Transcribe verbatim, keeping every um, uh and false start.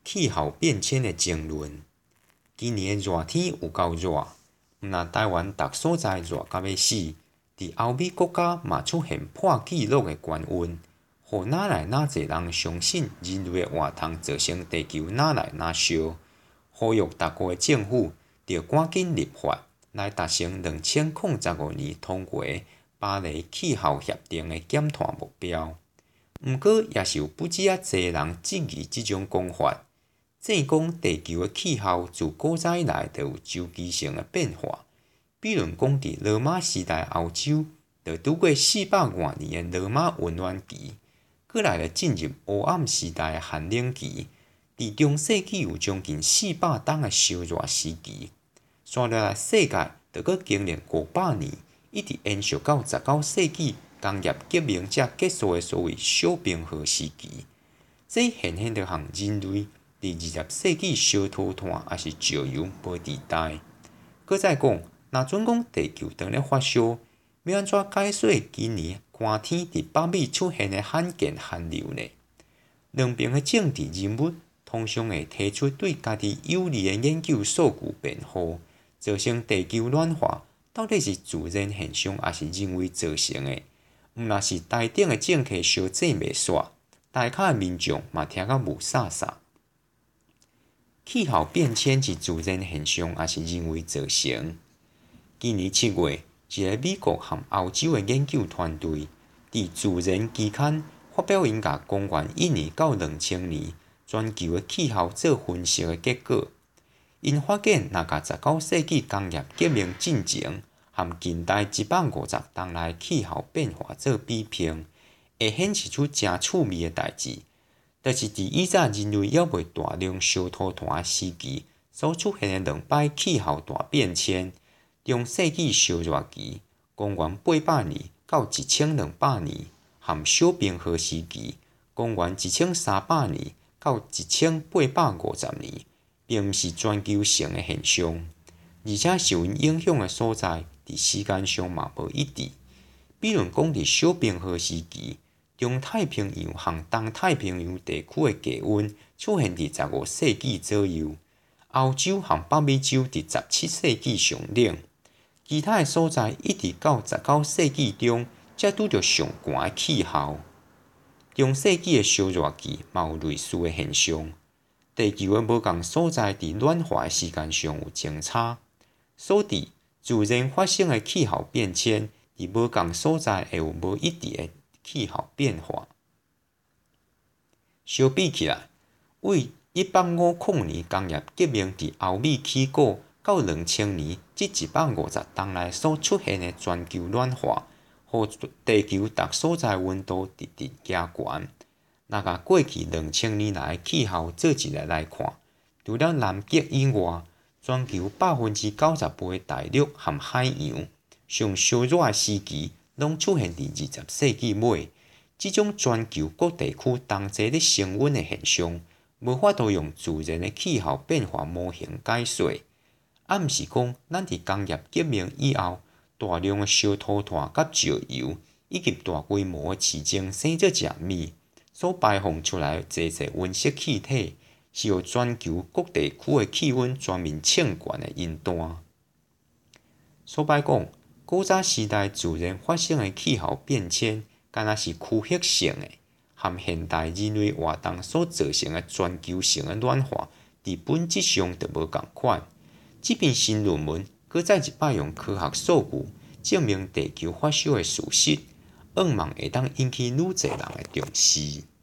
气候变迁的争论。今年的热天有够热，毋但台湾逐所在热甲要死，伫欧美国家嘛出现破纪录的高温，互哪来哪侪人相信人类的活动造成地球哪来哪烧，呼吁各国的政府着赶紧立法来达成二千零十五年通过的巴黎气候协定的减碳目标。毋过，也是有不止啊侪人质疑即种讲法。正讲地球的气候自古早以来就有周期性的变化，比如讲伫罗马时代欧洲，就拄过四百多年的罗马温暖期，过来就进入黑暗时代的寒冷期，伫中世纪有将近四百冬的烧热时期，刷落来世界就搁经历五百年，一直延续到十九世纪工业革命才结束的所谓小冰河时期。这显现着项人类伫二十世纪烧脱碳还是石油无地带。搁再讲，若准讲地球当咧发烧，要安怎解释今年寒天伫北美出现的罕见寒流呢？两边的政治人物通常会提出对家己有利的研究数据辩护，造成地球暖化到底是自然现象还是人为造成的？毋若是台顶的政客相做袂煞，台下的民众嘛听甲雾煞煞。气候变迁是自然现象还是人为造成？今年七月，一个美国和欧洲的研究团队伫《自然》期刊发表因甲公元一年到两千年全球的气候做分析的结果。因发现，若甲十九世纪工业革命进程和近代一百五十冬来气候变化做比拼，会显示出真趣味的代志。就是伫以前人类还未大量烧脱碳的时期，所出现的两摆气候大变迁：中世纪烧热期（公元八百年到一千两百年）和小冰河时期（公元一千三百年到一千八百五十年），并毋是全球性的现象，而且受因影响的所在伫时间上嘛无一致。比如讲，伫小冰河时期，中太平洋和东太平洋地区的低温出现伫十五世纪左右，欧洲和北美洲伫十七世纪上冷，其他的所在一直到十九世纪中才拄着上寒的气候。中世纪的烧热期嘛有类似的现象，地球的无共所在伫暖化的时间上有前差，所以自然发生的气候变迁伫无共所在会有无一致的气候变化。相比起来，为一八五零年工业革命伫欧美起果到两千年这一百五十冬来所出现的全球暖化，互地球各所在温度直直加悬。若甲过去两千年来的气候做一个来看，除了南极以外，全球百分之九十八的大陆和海洋上烧热的时期，拢出现伫二十世纪末。这种全球各地区同齐咧升温的现象，无法度用自然的气候变化模型解释。暗示讲，咱伫工业革命以后，大量的烧脱碳甲石油，以及大规模的市井生做食物，所排放出来的侪侪温室气体，是互全球各地区的气温全面升悬的因端。所摆讲，古早时代自然发生的气候变迁，敢若是区域性的，和现代人类活动所造成的全球性的暖化，伫本质上就无共款。这篇新论文搁再一摆用科学数据证明地球发烧的事实，希望会当引起愈侪人的重视。